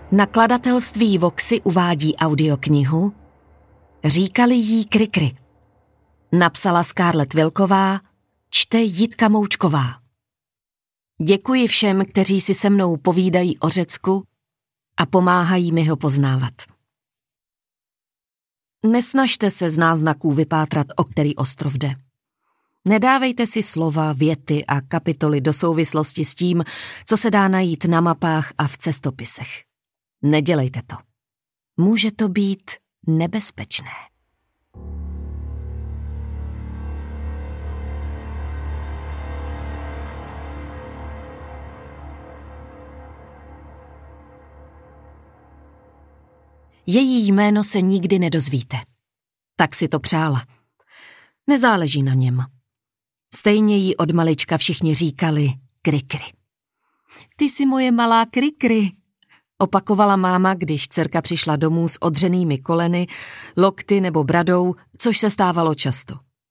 Nakladatelství Voxy uvádí audioknihu Říkali jí Krikry. Napsala Scarlett Wilková, čte Jitka Moučková. Děkuji všem, kteří si se mnou povídají o Řecku a pomáhají mi ho poznávat. Nesnažte se z náznaků vypátrat, o který ostrov jde. Nedávejte si slova, věty a kapitoly do souvislosti s tím, co se dá najít na mapách a v cestopisech. Nedělejte to. Může to být nebezpečné. Její jméno se nikdy nedozvíte. Tak si to přála. Nezáleží na něm. Stejně jí od malička všichni říkali Krikry. Ty jsi moje malá Krikry, opakovala máma, když dcerka přišla domů s odřenými koleny, lokty nebo bradou, což se stávalo často.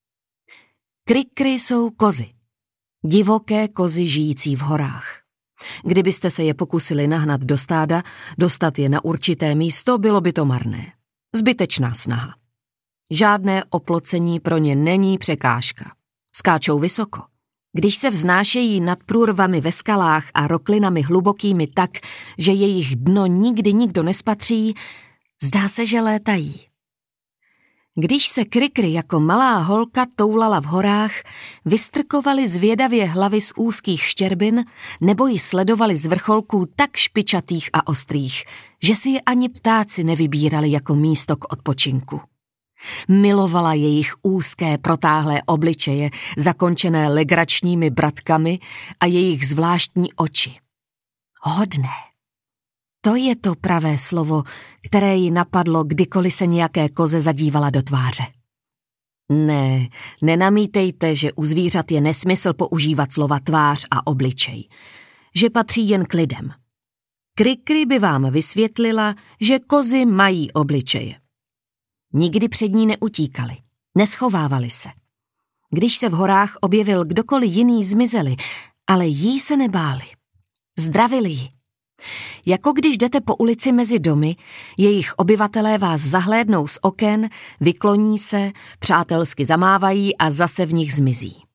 Krikry jsou kozy. Divoké kozy žijící v horách. Kdybyste se je pokusili nahnat do stáda, dostat je na určité místo, bylo by to marné. Zbytečná snaha. Žádné oplocení pro ně není překážka. Skáčou vysoko. Když se vznášejí nad průrvami ve skalách a roklinami hlubokými tak, že jejich dno nikdy nikdo nespatří, zdá se, že létají. Když se Krikry jako malá holka toulala v horách, vystrkovali zvědavě hlavy z úzkých štěrbin nebo ji sledovali z vrcholků tak špičatých a ostrých, že si je ani ptáci nevybírali jako místo k odpočinku. Milovala jejich úzké protáhlé obličeje, zakončené legračními bratkami a jejich zvláštní oči. Hodné. To je to pravé slovo, které jí napadlo, kdykoliv se nějaké koze zadívala do tváře. Ne, nenamítejte, že u zvířat je nesmysl používat slova tvář a obličej, že patří jen k lidem. Krikry by vám vysvětlila, že kozy mají obličeje. Nikdy před ní neutíkali, neschovávali se. Když se v horách objevil kdokoliv jiný, zmizeli, ale jí se nebáli. Zdravili ji. Jako když jdete po ulici mezi domy, jejich obyvatelé vás zahlédnou z oken, vykloní se, přátelsky zamávají a zase v nich zmizí.